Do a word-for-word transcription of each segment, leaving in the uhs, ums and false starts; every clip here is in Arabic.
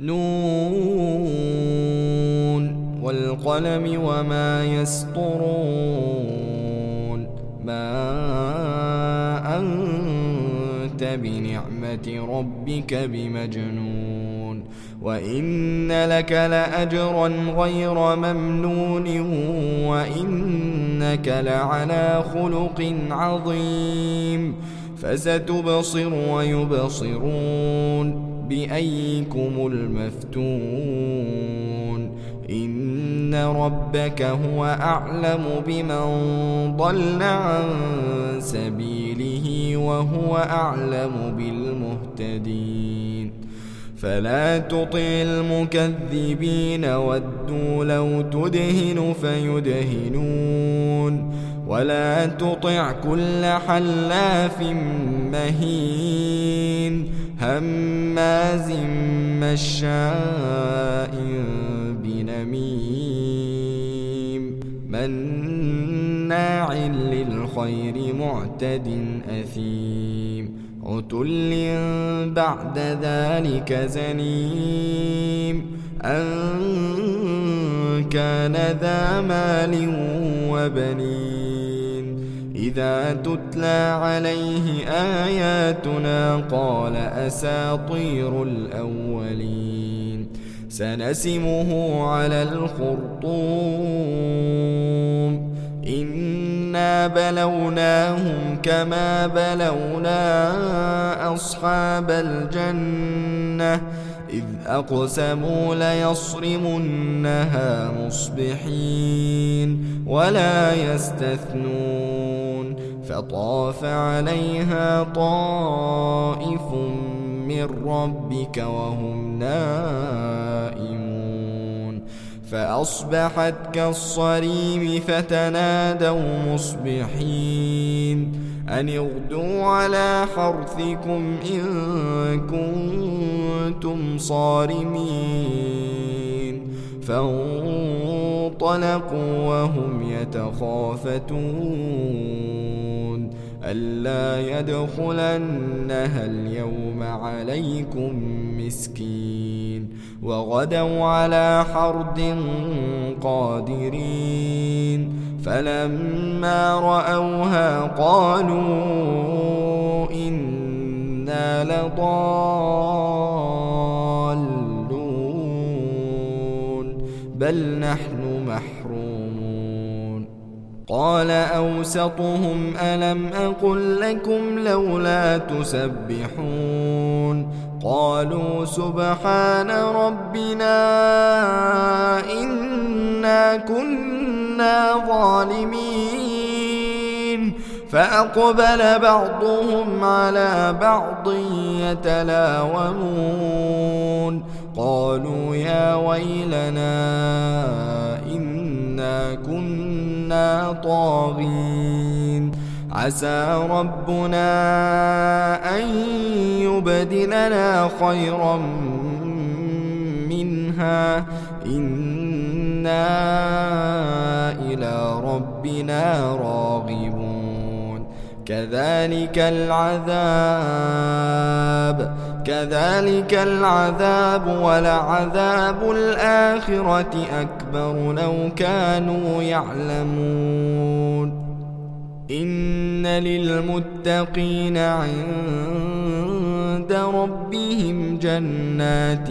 نون والقلم وما يسطرون ما أنت بنعمة ربك بمجنون وإن لك لأجرا غير ممنون وإنك لعلى خلق عظيم فستبصر ويبصرون بأيكم المفتون إن ربك هو أعلم بمن ضل عن سبيله وهو أعلم بالمهتدين فلا تطع المكذبين ودوا لو تدهن فيدهنون ولا تطع كل حلاف مهين هماز مشاء بنميم مناع للخير معتد أثيم عتل بعد ذلك زنيم أن كان ذا مال وبنين إذا تتلى عليه آياتنا قال أساطير الأولين سنسمه على الخرطوم إنا بلوناهم كما بلونا أصحاب الجنة إذ أقسموا ليصرمنها مصبحين ولا يستثنون فطاف عليها طائف من ربك وهم نائمون فأصبحت كالصريم فتنادوا مصبحين أن اغدوا على حرثكم إن كنتم صارمين فانطلقوا وهم يتخافتون ألا يدخلنها اليوم عليكم مسكين وغدوا على حرد قادرين فلما رأوها قالوا إنا لضالون بل نحن محرومون قال أوسطهم ألم أقل لكم لولا تسبحون قالوا سبحان ربنا إنا كنا ظالمين فأقبل بعضهم على بعض يتلاومون قالوا يا ويلنا إنا كنا طاغين عسى ربنا أن يبدلنا خيرا منها إنا إلى ربنا راغبون كذلك العذاب كذلك العذاب ولعذاب الآخرة أكبر لو كانوا يعلمون إن للمتقين عند ربهم جنات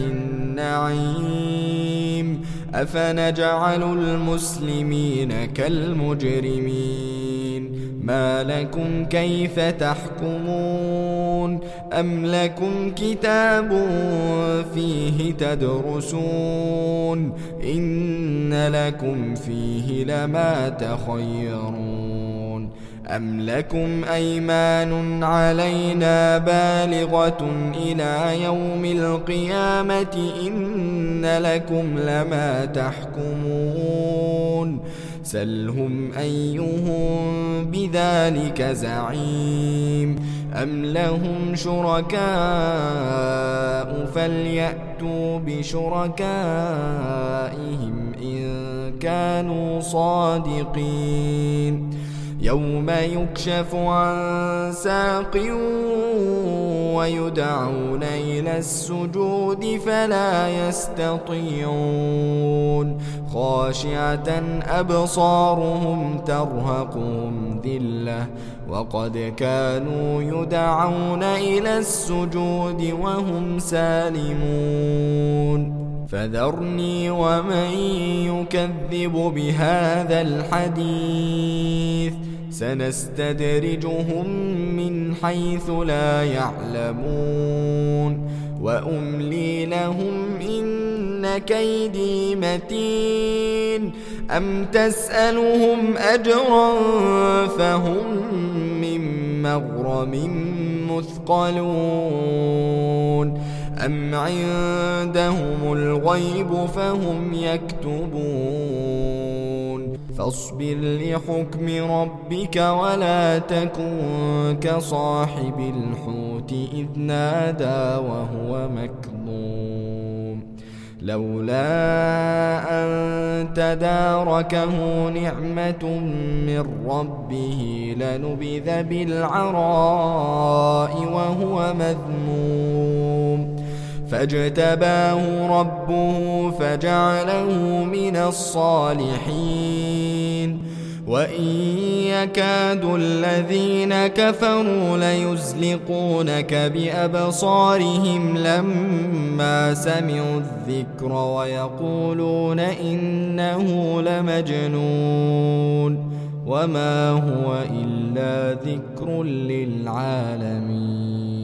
النعيم أفنجعل المسلمين كالمجرمين ما لكم كيف تحكمون أم لكم كتاب فيه تدرسون إن لكم فيه لما تخيرون أم لكم أيمان علينا بالغة إلى يوم القيامة إن لكم لما تحكمون سلهم أيهم بذلك زعيم أم لهم شركاء فليأتوا بشركائهم إن كانوا صادقين يوم يكشف عن ساق ويدعون إلى السجود فلا يستطيعون خاشعة أبصارهم ترهقهم ذلة وقد كانوا يدعون إلى السجود وهم سالمون فذرني ومن يكذب بهذا الحديث سنستدرجهم من حيث لا يعلمون وأملي لهم إن كيدي متين أم تسألهم أجرا فهم من مغرم مثقلون أم عندهم الغيب فهم يكتبون فاصبر لحكم ربك ولا تكن كصاحب الحوت إذ نادى وهو مكظوم لولا أن تداركه نعمة من ربه لنبذ بالعراء وهو مذموم فاجتباه ربه فجعله من الصالحين وإن يكاد الذين كفروا ليزلقونك بأبصارهم لما سمعوا الذكر ويقولون إنه لمجنون وما هو إلا ذكر للعالمين.